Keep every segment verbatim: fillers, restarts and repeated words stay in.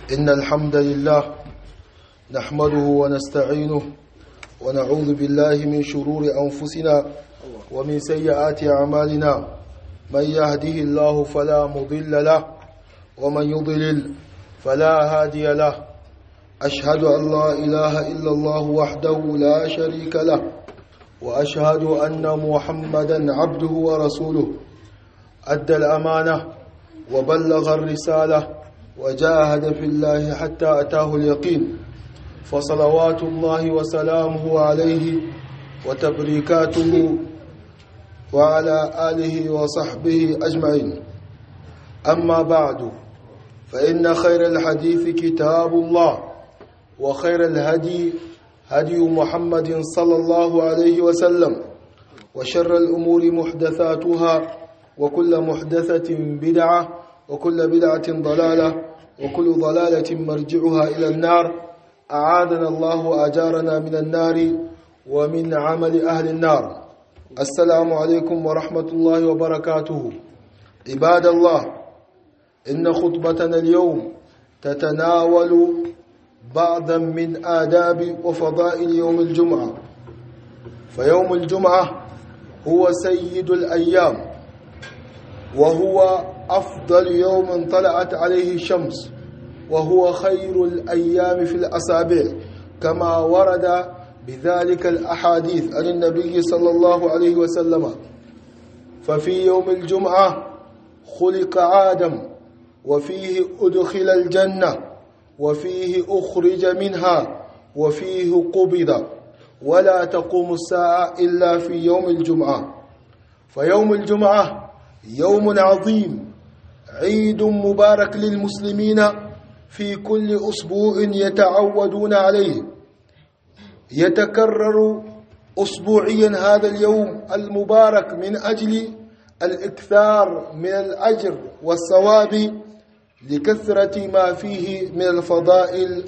إن الحمد لله نحمده ونستعينه ونعوذ بالله من شرور أنفسنا ومن سيئات أعمالنا. من يهده الله فلا مضل له ومن يضلل فلا هادي له. أشهد أن لا إله إلا الله وحده لا شريك له، وأشهد أن محمدا عبده ورسوله. أدى الأمانة وبلغ الرسالة وجاهد في الله حتى أتاه اليقين، فصلوات الله وسلامه عليه وتبريكاته وعلى آله وصحبه أجمعين. أما بعد، فإن خير الحديث كتاب الله، وخير الهدي هدي محمد صلى الله عليه وسلم، وشر الأمور محدثاتها، وكل محدثة بدعة، وكل بدعة ضلالة، وكل ضلالة مرجعها إلى النار. أعاذنا الله وأجارنا من النار ومن عمل أهل النار. السلام عليكم ورحمة الله وبركاته. عباد الله، إن خطبتنا اليوم تتناول بعضا من آداب وفضائل يوم الجمعة. فيوم الجمعة هو سيد الأيام، وهو أفضل يوم طلعت عليه الشمس، وهو خير الأيام في الأسابيع، كما ورد بذلك الأحاديث عن النبي صلى الله عليه وسلم. ففي يوم الجمعة خلق آدم، وفيه أدخل الجنة، وفيه أخرج منها، وفيه قبض، ولا تقوم الساعة إلا في يوم الجمعة. فيوم الجمعة يوم عظيم، عيد مبارك للمسلمين في كل أسبوع يتعودون عليه. يتكرر أسبوعيا هذا اليوم المبارك من أجل الإكثار من الأجر والثواب لكثرة ما فيه من الفضائل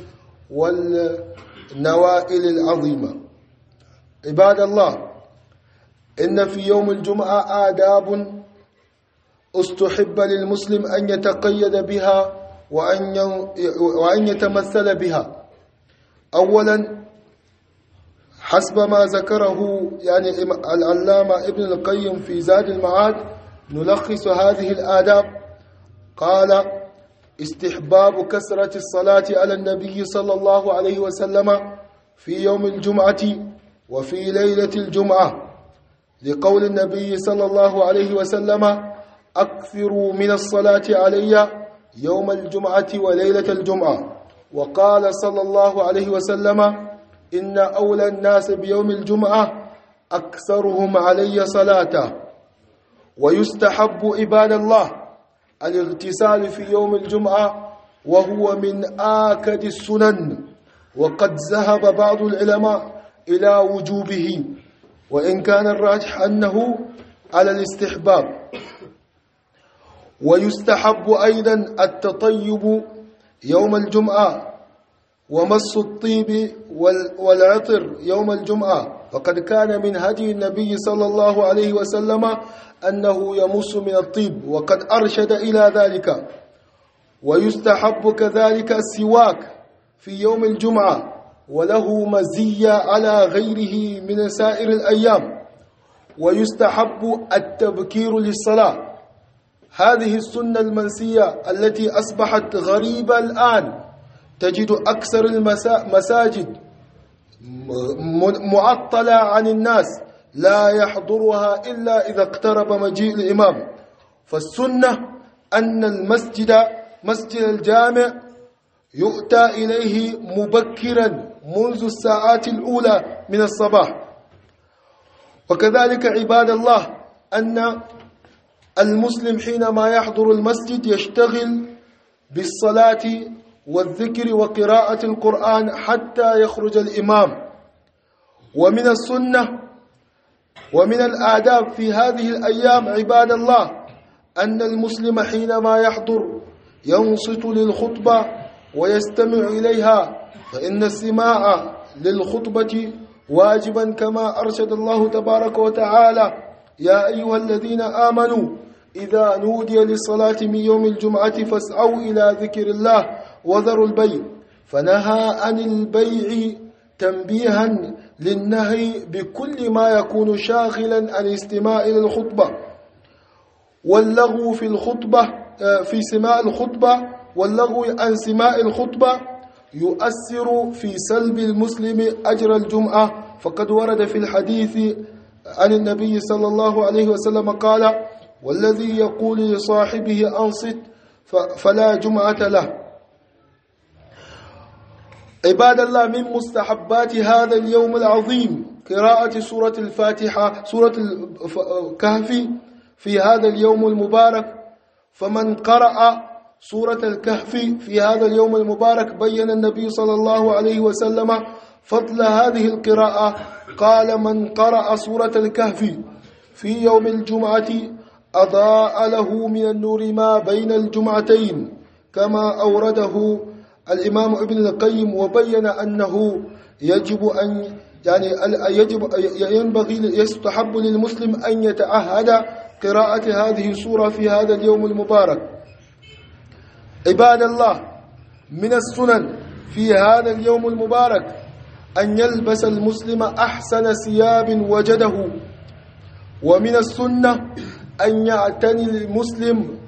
والنوائل العظيمة. عباد الله، إن في يوم الجمعة آداب استحب للمسلم أن يتقيد بها وأن يتمثل بها. أولا، حسب ما ذكره يعني العلامة ابن القيم في زاد المعاد، نلخص هذه الآداب. قال: استحباب كثرة الصلاة على النبي صلى الله عليه وسلم في يوم الجمعة وفي ليلة الجمعة، لقول النبي صلى الله عليه وسلم: أكثروا من الصلاة علي يوم الجمعة وليلة الجمعة. وقال صلى الله عليه وسلم: إن أولى الناس بيوم الجمعة أكثرهم علي صلاة. ويستحب عباد الله الاغتسال في يوم الجمعة، وهو من آكد السنن، وقد ذهب بعض العلماء إلى وجوبه، وإن كان الراجح أنه على الاستحباب. ويستحب أيضا التطيب يوم الجمعة ومس الطيب والعطر يوم الجمعة، فقد كان من هدي النبي صلى الله عليه وسلم أنه يمس من الطيب، وقد أرشد إلى ذلك. ويستحب كذلك السواك في يوم الجمعة، وله مزية على غيره من سائر الأيام. ويستحب التبكير للصلاة، هذه السنة المنسية التي أصبحت غريبة الآن. تجد أكثر المساجد معطلة عن الناس، لا يحضرها إلا إذا اقترب مجيء الإمام. فالسنة أن المسجد مسجد الجامع يؤتى إليه مبكرا منذ الساعات الأولى من الصباح. وكذلك عباد الله، أن المسلم حينما يحضر المسجد يشتغل بالصلاة والذكر وقراءة القرآن حتى يخرج الإمام. ومن السنة ومن الآداب في هذه الأيام عباد الله أن المسلم حينما يحضر ينصت للخطبة ويستمع إليها، فإن السماع للخطبة واجبا كما أرشد الله تبارك وتعالى: يا أيها الذين آمنوا إذا نودي للصلاة من يوم الجمعة فاسعوا إلى ذكر الله وذروا البيع، فنهى عن البيع تنبيها للنهي بكل ما يكون شاغلا عن استماع الخطبة واللغو في الخطبة في سماع الخطبة واللغو عن سماع الخطبة يؤثر في سلب المسلم أجر الجمعة. فقد ورد في الحديث عن النبي صلى الله عليه وسلم قال: والذي يقول لصاحبه أنصت فلا جمعة له. عباد الله، من مستحبات هذا اليوم العظيم قراءة سورة الفاتحة سورة الكهف في هذا اليوم المبارك. فمن قرأ سورة الكهف في هذا اليوم المبارك بين النبي صلى الله عليه وسلم فضل هذه القراءة. قال: من قرأ سورة الكهف في يوم الجمعة أضاء له من النور ما بين الجمعتين، كما أورده الإمام ابن القيم، وبين أنه يجب أن يعني يجب ينبغي يستحب للمسلم أن يتعهد قراءة هذه السورة في هذا اليوم المبارك. عباد الله، من السنن في هذا اليوم المبارك أن يلبس المسلم أحسن ثياب وجده، ومن السنة أن يعتني المسلم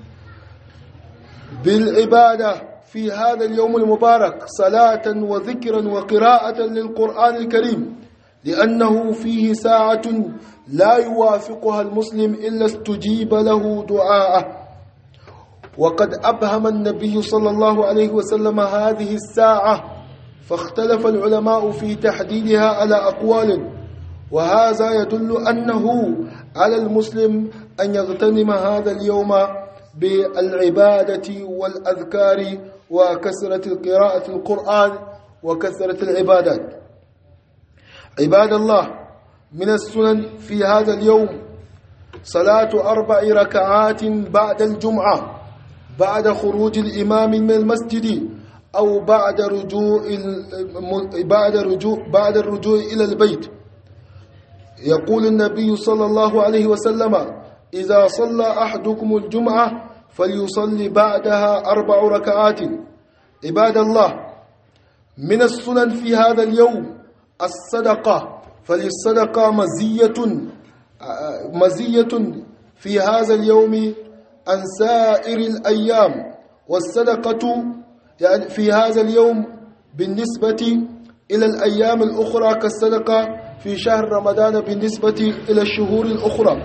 بالعبادة في هذا اليوم المبارك صلاة وذكرا وقراءة للقرآن الكريم، لأنه فيه ساعة لا يوافقها المسلم إلا استجيب له دعاءه. وقد أبهم النبي صلى الله عليه وسلم هذه الساعة، فاختلف العلماء في تحديدها على أقوال، وهذا يدل أنه على المسلم أن يغتنم هذا اليوم بالعبادة والأذكار وكثرة قراءة القرآن وكثرة العبادات. عباد الله، من السنن في هذا اليوم صلاة أربع ركعات بعد الجمعة، بعد خروج الإمام من المسجد أو بعد رجوع بعد رجوع بعد الرجوع إلى البيت. يقول النبي صلى الله عليه وسلم: إذا صلى أحدكم الجمعة فليصلي بعدها أربع ركعات. عباد الله، من السنن في هذا اليوم الصدقة، فللصدقة مزية مزية في هذا اليوم عن سائر الأيام. والصدقة يعني في هذا اليوم بالنسبة إلى الأيام الأخرى كالصدقة في شهر رمضان بالنسبة إلى الشهور الأخرى.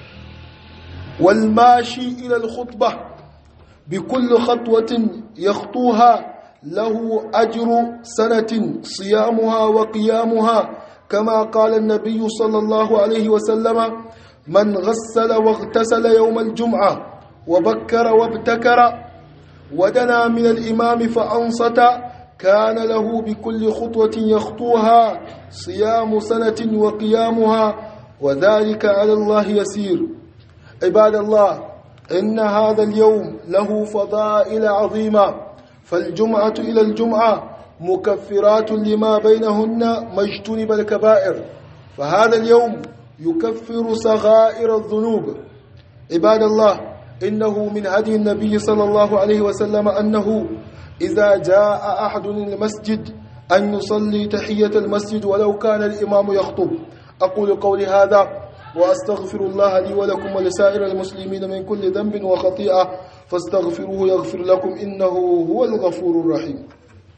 والماشي إلى الخطبة بكل خطوة يخطوها له أجر سنة صيامها وقيامها، كما قال النبي صلى الله عليه وسلم: من غسل واغتسل يوم الجمعة وبكر وابتكر ودنا من الإمام فأنصت كان له بكل خطوة يخطوها صيام سنة وقيامها، وذلك على الله يسير. عباد الله، إن هذا اليوم له فضائل عظيمة، فالجمعة إلى الجمعة مكفرات لما بينهن ما اجتنب الكبائر، فهذا اليوم يكفر صغائر الذنوب. عباد الله، إنه من هدي النبي صلى الله عليه وسلم أنه إذا جاء أحد المسجد أن يصلي تحية المسجد ولو كان الإمام يخطب. أقول قولي هذا وأستغفر الله لي ولكم ولسائر المسلمين من كل ذنب وخطيئة، فاستغفروه يغفر لكم إنه هو الغفور الرحيم.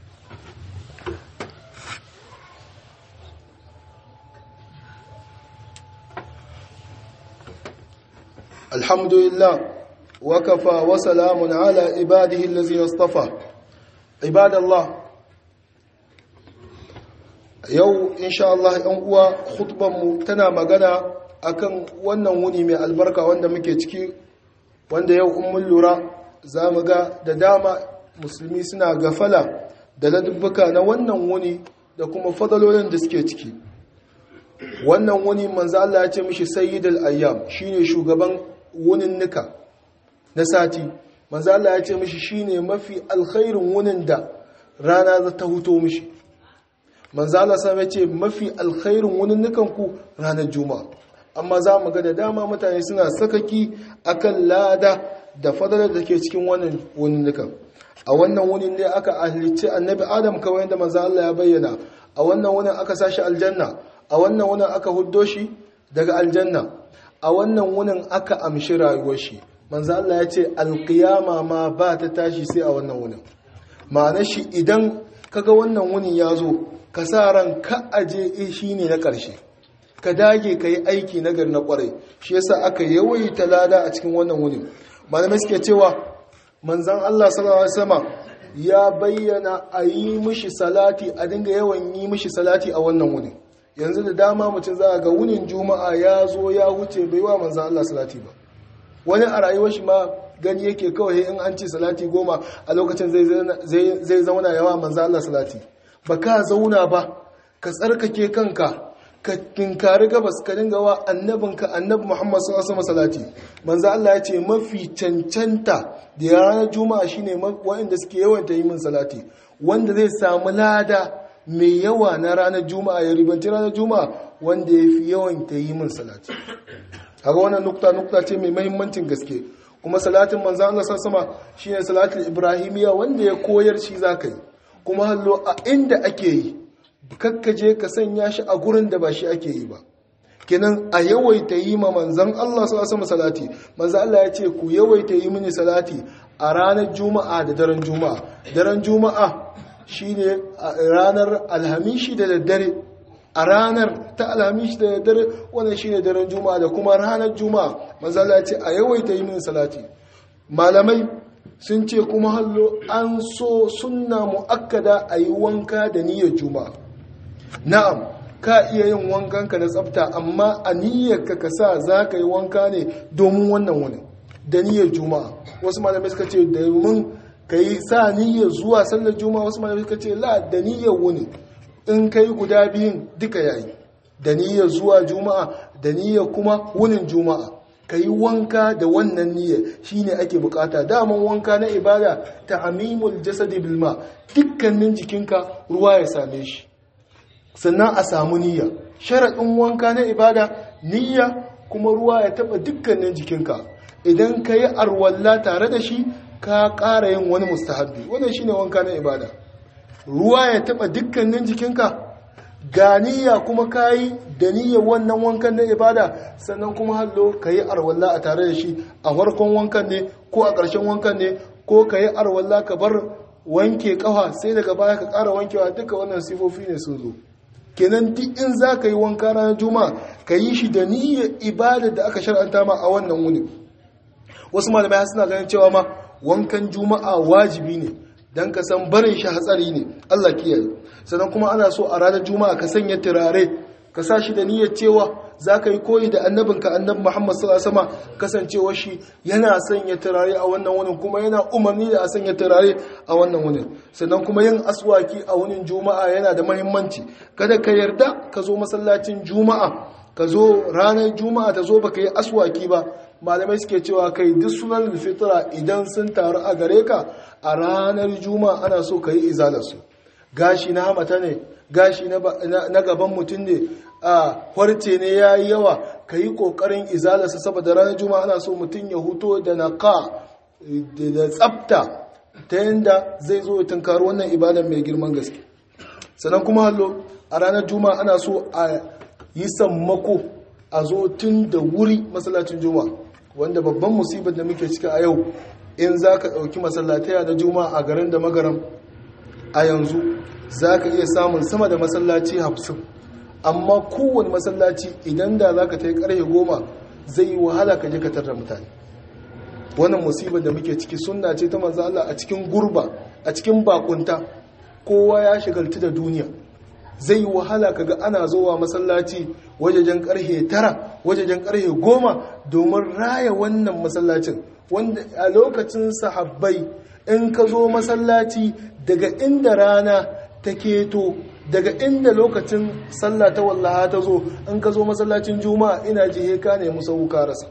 الحمد لله وكفى وسلام على عباده الذين اصطفى. عباد الله، yau insha Allah ɗan uwa khutbanmu tana magana akan wannan wuni mai albarka wanda muke ciki, wanda yau in mun lura za mu ga da dama musulmi suna gafala da ladubbuka na wannan wuni da kuma fadalolin da suke ciki. Wannan wuni manzo Allah ya ce mishi sayyidul ayyam, shine shugaban wunin nika na sati. Manzo Allah ya ce mishi shine mafi alkhairin wunin da rana za ta huto mishi. Manzo Allah sai ya ce mafi alkhairin wunin nukan ku ranar juma'a. Amma za mu ga da dama mutane suna sakaki akan lada da fadalar da ke cikin wannan wunin nukan. a wannan wunin ne aka halicci annabi Adam kawai yadda manzo Allah ya bayyana, a wannan wunin aka sashi aljanna, a wannan wunin aka huddo shi daga aljanna, a wannan wunin aka amshi rayuwar shi. Manzo Allah ya ce alqiyama ma ba ta tashi sai a wannan wunin. Ma'ana shi idan kaga wannan wunin ya zo, ka sa ran ka aje shi ne na ƙarshe, ka dage ka yi aiki na gari na ƙwarai. Shi yasa aka yawaita lada a cikin wannan wunin. Malamai suke cewa manzon Allah sallallahu alaihi wasallam ya bayyana a yi mishi salati, a dinga yawan yi mishi salati a wannan wunin. Yanzu da dama mutum za ga wunin juma'a ya zo ya wuce bai wa manzon Allah salati ba. Wani a rayuwar shi ma gani yake kawai in an ce salati goma a lokacin zai zauna yawa manzon Allah salati. Ba ka zauna ba, ka tsarkake kanka, ka tinkari gabas, ka dinga wa annabinka annabi Muhammad sallallahu alaihi wasallam salati. Manzo Allah ya ce mafi cancanta da ranar juma'a shine wanda suke yawan ta yi min salati, wanda zai samu lada mai yawa na ranar juma'a, ya ribanci ranar juma'a wanda ya fi yawan ta yi min salati. Haka wannan nukta nukta ce mai mahimmancin gaske. Kuma salatin manzo Allah sallallahu alaihi wasallam shine salatul ibrahimiyya wanda ya koyar shi zaka yi. Kuma hallo a inda ake yi, kakkaje ka sanya shi a gurin da ba shi ake yi ba. Kenan a yawaita yi ma manzan Allah sallallahu alaihi wasallam salati. Manzan Allah ya ce ku yawaita yi mini salati a ranar juma'a da daren juma'a. Daren juma'a shine ranar alhamishi da daddare. A ranar ta alhamishi da daddare wannan shine daren juma'a, da kuma ranar juma'a. Manzan Allah ya ce a yawaita yi mini salati. Malamai sun ce kuma hallo an so sunna mu'akkada a yi wanka da niyyar juma'a. Na'am, ka iya yin wankanka na tsafta, amma a niyyarka ka sa za ka yi wanka ne domin wannan wani da niyyar juma'a. Wasu malamai suka ce domin ka yi sa niyyar zuwa sallar juma'a, wasu malamai suka ce la da niyyar wuni. In ka yi guda biyun duka yayi, da niyyar zuwa juma'a da niyyar kuma wunin juma'a. Ka yi wanka da wannan niyyar shine ake bukata. Daman wanka na ibada ta amimul jasadi bilma, dukkanin jikinka ruwa ya same shi, sannan a samu niyya. Sharaɗin wanka na ibada niyya, kuma ruwa ya taɓa dukkanin jikinka. Idan ka yi arwalla tare da shi, ka ƙara yin wani mustahabbi. Wannan shine wanka na ibada. Ruwa ya taɓa dukkanin jikinka, ga niyya kuma ka yi da niyyar wannan wankan na ibada, sannan kuma hallo ka yi arwalla a tare da shi a farkon wankan ne ko a ƙarshen wankan ne, ko ka yi arwalla ka bar wanke ƙafa sai daga baya ka ƙara wankewa. Duka wannan sifofi ne sun zo. Kenan duk in za ka yi wanka ranar juma'a, ka yi shi da niyyar ibada da aka shar'anta ma a wannan wuni. Wasu malamai suna ganin cewa ma wankan juma'a wajibi ne, dan ka san barin shi hatsari ne, Allah kiyaye. Sannan kuma ana so a ranar juma'a ka sanya turare, ka sa shi da niyyar cewa za ka yi koyi da annabinka annabi Muhammad sallallahu alaihi wasallam, kasancewa shi yana sanya turare a wannan wunin, kuma yana umarni da a sanya turare a wannan wunin. Sannan kuma yin aswaki a wunin juma'a yana da muhimmanci. Kada ka yarda ka zo masallacin juma'a, ka zo ranar juma'a ta zo baka yi aswaki ba. Malamai suke cewa kai duk sunan fitra idan sun taru a gare ka a ranar juma'a ana so ka yi izalarsu. Gashi na hamata ne, gashi na gaban mutum ne, a farce ne ya yi yawa, ka yi ƙoƙarin izalarsa, saboda ranar juma'a ana so mutum ya huto da naƙa da tsafta ta yadda zai zo ya tunkari wannan ibadan mai girman gaske. Sannan kuma hallo a ranar juma'a ana so a yi sammako, a zo tun da wuri masallacin juma'a, wanda babban musibar da muke ciki a yau, in za ka ɗauki masallataya na juma'a a garin da magaram a yanzu za ka iya samun sama da masallaci hamsin, amma kowane masallaci idan da za ka ta yi ƙarfe goma zai yi wahala ka je ka tarra mutane. Wannan musibar da muke ciki sunna ce ta manzo Allah a cikin gurba, a cikin bakunta, kowa ya shigaltu da duniya. Zai yi wahala kaga ana zowa masallaci wajejen ƙarfe tara, wajejen ƙarfe goma domin raya wannan masallacin, wanda a lokacin sahabbai in ka zo masallaci daga inda rana ta keto, daga inda lokacin sallah ta wallaha ta zo, in ka zo masallacin juma'a ina ji ka ne musa wuka rasa.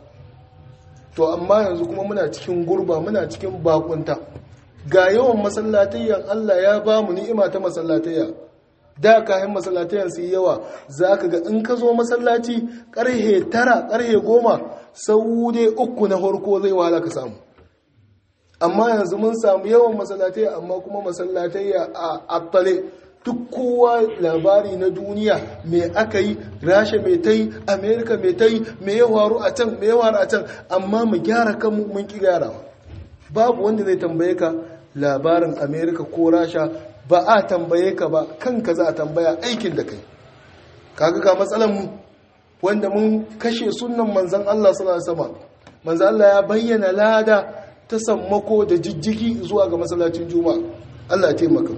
To amma yanzu kuma muna cikin gurba, muna cikin bakunta. Ga yawan masallatayyan Allah ya ba mu ni'ima ta masallatayya. Da kayan masallatayyan su yi yawa, za ka ga in ka zo masallaci ƙarhe tara, ƙarhe goma, sau dai uku na farko zai wahala ka samu. amma yanzu mun samu yawan masallatai amma kuma masallatai a attale duk kowa labari na duniya me aka yi, rasha mai ta yi, amerika mai ta yi, me ya faru a can me ya faru a can, amma mu gyara kanmu mun ki gyarawa. Babu wanda zai tambaye ka labarin amerika ko rasha, ba a tambaye ka ba, kanka za a tambaya aikin da kai. Kaga ga matsalan mu wanda mun kashe sunnan manzon Allah sallallahu alaihi wasallam. Manzon Allah ya bayyana lada ta sammako da jijjigi zuwa ga masallacin juma'a. Allah ya taimaka.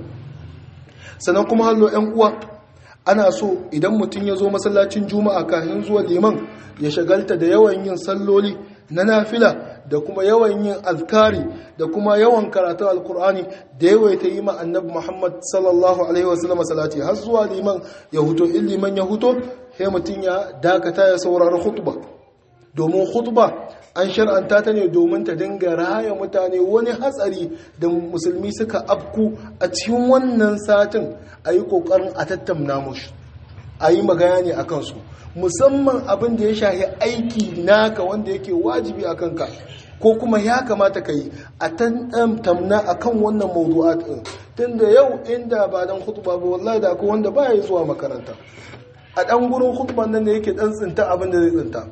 Sannan kuma hallo ƴan uwa, ana so idan mutum ya zo masallacin juma'a kafin zuwa liman ya shagalta da yawan yin salloli na nafila da kuma yawan yin azkari da kuma yawan karatun alkur'ani da yawaita yi ma annabi Muhammad sallallahu alaihi wasallam salati har zuwa liman ya huto. In liman ya huto sai mutum ya dakata ya saurari khutba, domin khutba an shar'anta ta ne domin ta dinga raya mutane wani hatsari da musulmi suka afku a cikin wannan satin, a yi ƙoƙarin a tattauna mushi, a yi magana ne a kansu, musamman abin da ya shahi aiki naka wanda yake wajibi a kanka ko kuma ya kamata ka yi a tantamna a kan wannan mawdu'at ɗin. Tun da yau inda ba dan khutba ba wallahi da akwai wanda ba ya zuwa makaranta, a ɗan gurin khutban nan da yake ɗan tsinta abin da zai tsinta.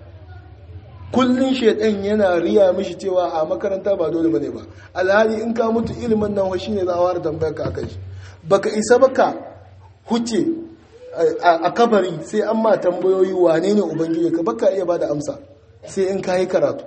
Kullun shedan yana riya mishi cewa a makaranta ba dole bane ba, alhali in ka mutu ilimin nan shine za a fara tambayar ka akan shi. Baka isa baka huce a kabari sai an ma tambayoyi wane ne ubangiji ka, baka iya bada amsa sai in kai karatu.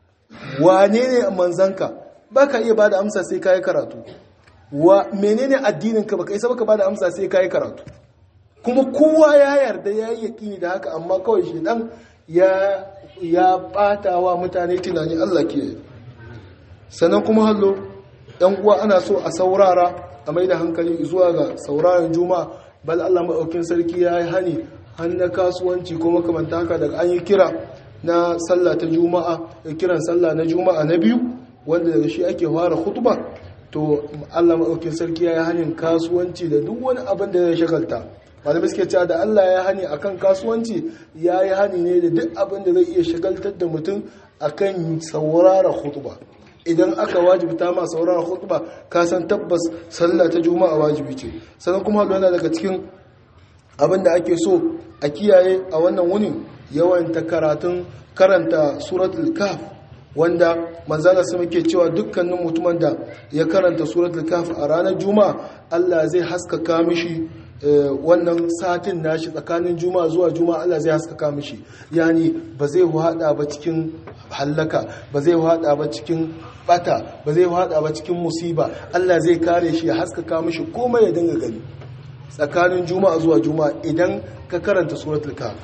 Wane ne manzanka, baka iya bada amsa sai kai karatu. Wa menene addinin ka, baka isa baka bada amsa sai kai karatu. Kuma kowa ya yarda yayi yakini da haka, amma kawai shedan ya ya bata wa mutane tunani. Allah ke. Sannan kuma hallo ɗan uwa, ana so a saurara, a mai da hankali zuwa ga sauraron juma'a. Bal Allah maɗaukin sarki ya yi hani hannun kasuwanci ko makamanta haka daga an yi kira na sallah ta juma'a, kiran sallah na juma'a na biyu wanda daga shi ake fara khutba, to Allah maɗaukin sarki ya yi hanin kasuwanci da duk wani abin da ya shagalta. Malamai suke cewa da Allah ya hani akan kasuwanci, ya yi hani ne da duk abin da zai iya shagaltar da mutum akan saurara khutba. Idan aka wajibta ma saurara khutba, ka san tabbas sallah ta juma'a wajibi ce. Sannan kuma yana daga cikin abin da ake so a kiyaye a wannan wunin, yawan ta karatun karanta suratul kahf, wanda manzala sun ke cewa dukkanin mutumin da ya karanta suratul kahf a ranar juma'a, Allah zai haskaka mishi wannan satin nashi tsakanin juma'a zuwa juma'a, Allah zai haskaka mishi. Yani ba zai hada ba cikin hallaka, ba zai hada ba cikin bata, ba zai hada ba cikin musiba. Allah zai kare shi ya haskaka mishi komai ya dinga gani tsakanin juma'a zuwa juma'a idan ka karanta suratul kahf.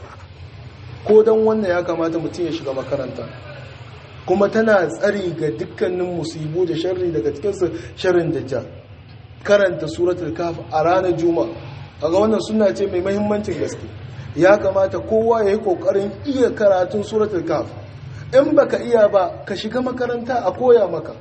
Ko dan wannan ya kamata mutum ya shiga makaranta, kuma tana tsari ga dukkanin musibu da sharri, daga cikin su sharrin dajjal. Karanta suratul kahf a ranar juma'a, kaga wannan sunna ce mai muhimmancin gaske. Ya kamata kowa ya yi kokarin iya karatun suratul kahf. In baka iya ba, ka shiga makaranta a koya maka.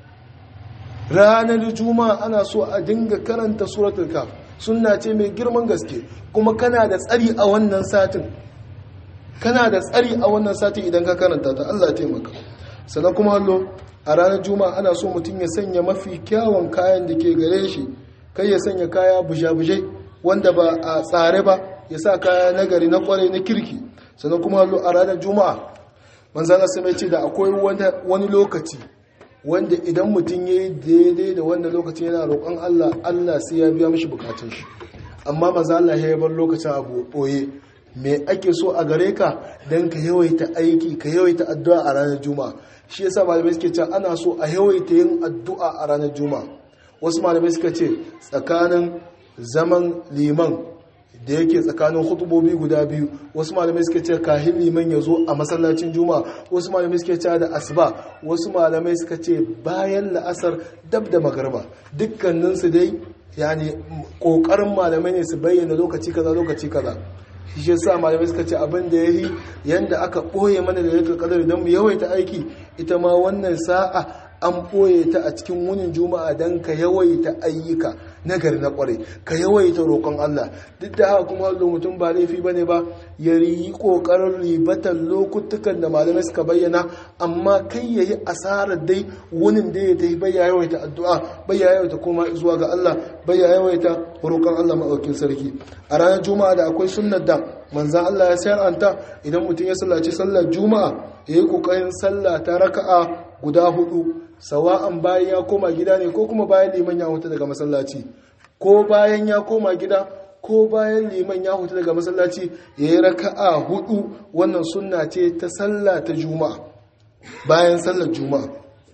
Ranar juma'a ana so a dinga karanta suratul kahf, sunna ce mai girman gaske, kuma kana da tsari a wannan satin. Kana da tsari a wannan satin idan ka karanta ta. Allah ya taimaka. Sannan kuma hallo a ranar juma'a ana so mutum ya sanya mafi kyawun kayan da ke gare shi, kai ya sanya kaya bujabujai wanda ba a tsare ba, ya sa kaya nagari na kwarai na kirki. Sannan kuma hallo a ranar juma'a manzana sai mai ce da akwai wani lokaci wanda idan mutum ya yi daidai da wannan lokaci yana roƙon Allah, Allah sai ya biya mishi bukatun shi. Amma maza Allah ya bar lokacin abu ɓoye. Me ake so a gare ka? don ka yawaita aiki, ka yawaita addu'a a ranar juma'a. Shi yasa malamai suke cewa ana so a yawaita yin addu'a a ranar juma'a. Wasu malamai suka ce tsakanin zaman liman da yake tsakanin hutubobi guda biyu, wasu malamai suka ce kahin liman ya zo a masallacin juma'a, wasu malamai suka ce da asuba, wasu malamai suka ce bayan la'asar dab da magarba. Dukkaninsu dai yani kokarin malamai ne su bayyana lokaci kaza lokaci kaza. Shi yasa malamai suka ce abin da yayi yanda aka boye mana da yake kadar dan mu yawaita aiki, ita ma wannan sa'a an boye ta a cikin wunin juma'a dan ka yawaita ayyuka, nagari na kware ka yawaita roƙon Allah duk da haka kuma hallo mutum ba laifi bane ba ya riyi kokarin ribatan lokutukan da malamai suka bayyana amma kai yayi asarar dai wunin da ya tafi bai yawaita addu'a bai yawaita koma zuwa ga Allah bai yawaita roƙon Allah madaukakin sarki a ranar juma'a da akwai sunnar da manzon Allah ya sayaranta idan mutum ya sallaci sallar juma'a yayi kokarin sallah ta raka'a guda hudu sawa'an bayan ya koma gida ne ko kuma bayan liman ya huta daga masallaci ko bayan ya koma gida ko bayan liman ya huta daga masallaci ya yi raka'a hudu wannan sunna ce ta sallah ta juma'a bayan sallar juma'a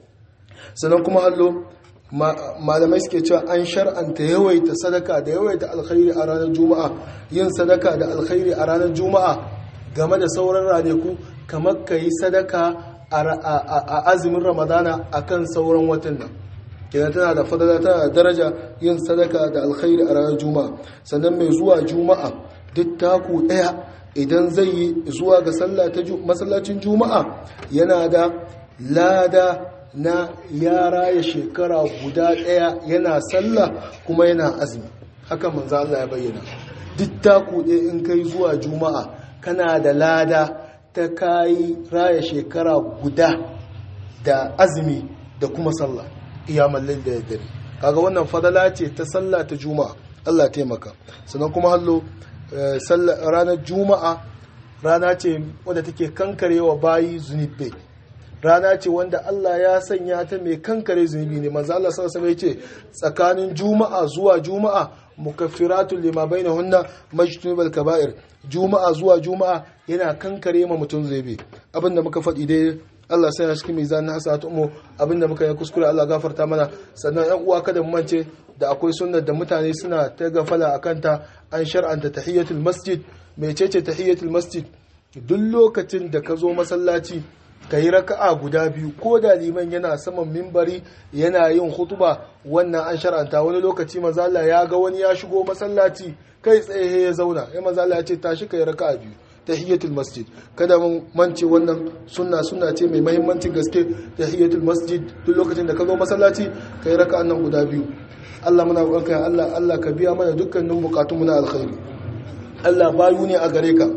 sannan kuma hallo malamai suke cewa an shar'anta yawaita sadaka da yawaita alkhairi a ranar juma'a yin sadaka da alkhairi a ranar juma'a game da sauran ranaku kamar ka yi sadaka a azumin ramadana akan sauran watan nan kenan tana da fadala tana da daraja yin sadaka da alkhairi a ranar juma'a sannan mai zuwa juma'a duk taku daya idan zai yi zuwa ga sallah ta masallacin juma'a yana da lada na yara ya shekara guda daya yana sallah kuma yana azumi haka manzo Allah ya bayyana duk taku daya in kai zuwa juma'a kana da lada ta kayi raya shekara guda da azumi da kuma sallah iyamar lail da dare kaga wannan fadala ce ta sallah ta juma'a Allah taimaka sannan kuma hallo ranar juma'a rana ce wadda take kankarewa bayi zunubi rana ce wanda Allah ya sanya ta mai kankare zunubi ne manzo Allah sallallahu alaihi wasallam yace tsakanin juma'a zuwa juma'a mukaffiratun lima bainahunna majtunibal kaba'ir juma'a zuwa juma'a yana kankare ma mutum zunubi abinda muka faɗi dai Allah sai ya cikin mizanin hasanatu mu abinda muka yi kuskure Allah gafarta mana sannan ɗan uwa kada mu mance da akwai sunnar da mutane suna ta gafala akan ta an shar'anta tahiyatul masjid mecece tahiyatul masjid duk lokacin da ka zo masallaci ka yi raka'a guda biyu ko da liman yana saman mimbari yana yin hutuba wannan an shar'anta wani lokaci manzo Allah ya ga wani ya shigo masallaci kai tsaye ya zauna ya manzo Allah ya ce tashi kai raka'a biyu tahiyatul masjid kada mun mance wannan sunna sunna ce mai muhimmancin gaske tahiyatul masjid duk lokacin da ka zo masallaci kai raka'an nan guda biyu Allah muna roƙonka ya Allah Allah ka biya mana dukkanin bukatunmu na alkhairi Allah bayu ne a gare ka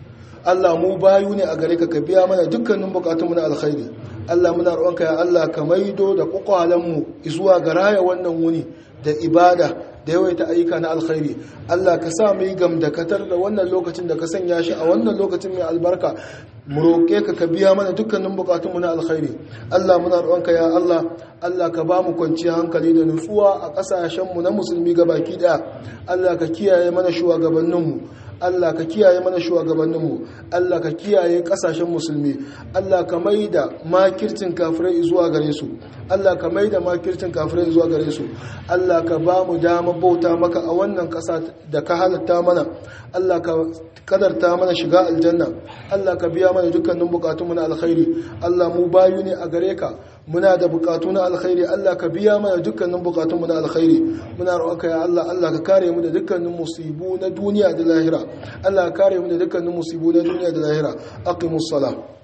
Allah mu bayu ne a gare ka ka biya mana dukkanin bukatunmu na alkhairi Allah muna roƙonka ya Allah ka maido da kokwalanmu zuwa ga raya wannan wuni da ibada da yawaita ayyuka na alkhairi Allah ka sa mu yi gamdakatar da wannan lokacin da ka sanya shi a wannan lokacin mai albarka mu roƙe ka ka biya mana dukkanin bukatunmu na alkhairi Allah muna roƙonka ya Allah Allah ka ba mu kwanciyar hankali da nutsuwa a ƙasashenmu na musulmi gabaki daya Allah ka kiyaye mana shugabanninmu Allah ka kiyaye mana shugabanninmu Allah ka kiyaye kasashen musulmi Allah ka maida makircin kafirai zuwa gare su Allah ka maida makircin kafirai zuwa gare su Allah ka ba mu dama bauta maka a wannan kasa da ka halatta mana Allah ka kadarta mana shiga aljanna Allah ka biya mana dukkanin bukatunmu na alkhairi Allah mu bayu ne a gare ka muna da bukatu na alkhairi Allah ka biya mana dukkanin bukatunmu na alkhairi muna roƙonka ya Allah Allah ka kare mu da dukkanin musibu na duniya da lahira Allah ka kare mu da dukkanin musibu na duniya da lahira aqimus salah